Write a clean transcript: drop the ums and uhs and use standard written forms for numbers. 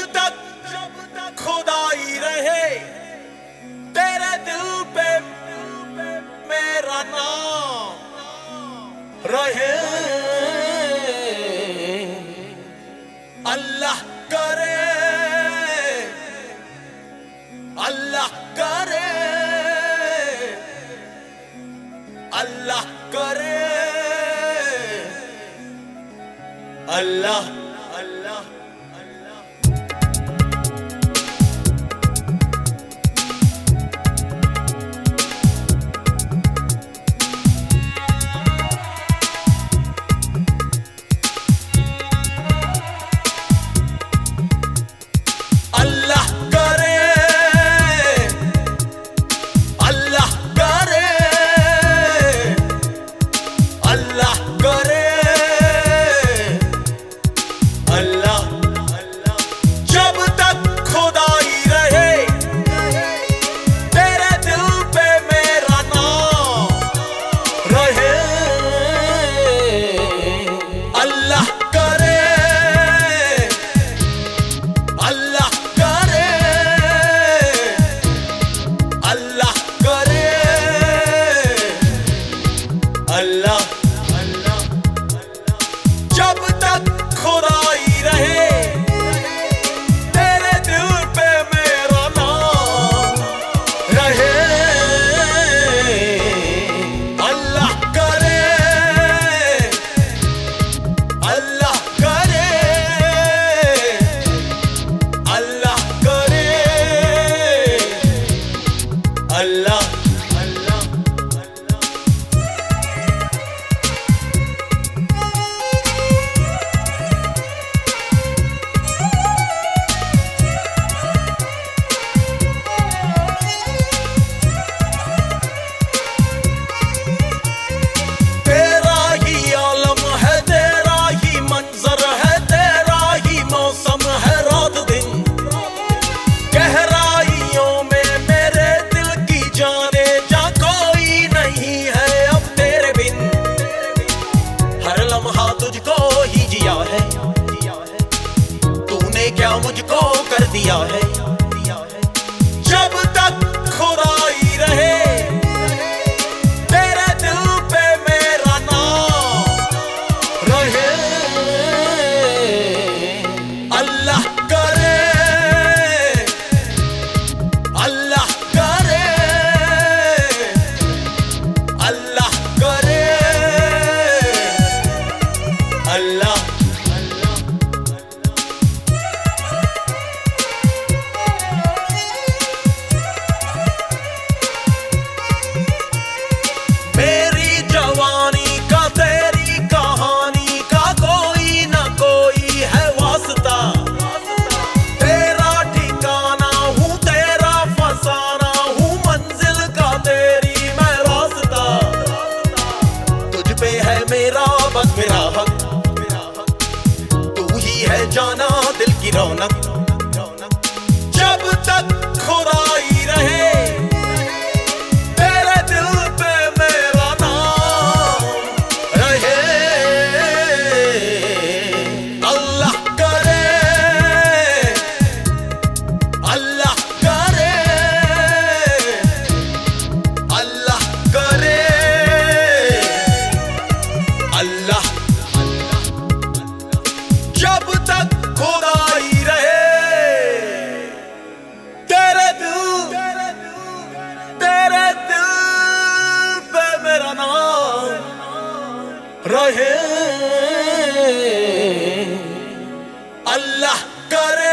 तक खुदाई रहे तेरे दिल पे मेरा नाम रहे। अल्लाह करे, अल्लाह करे, अल्लाह करे, अल्लाह अल्लाह क्या मुझको कर दिया है। जब तक खुदाई रहे तेरे दिल पे मेरा नाम रहे। अल्लाह करे, अल्लाह करे, अल्लाह करे, अल्लाह बस मेरा हक, तू ही है जाना दिल की रौनक। जब तक खुदाई रहे तेरे दिल पे मेरा नाम रहे। अल्लाह करे, अल्लाह करे, अल्लाह करे, अल्लाह जब तक खुदाई रहे तेरे दिल पे मेरा नाम रहे। अल्लाह करे,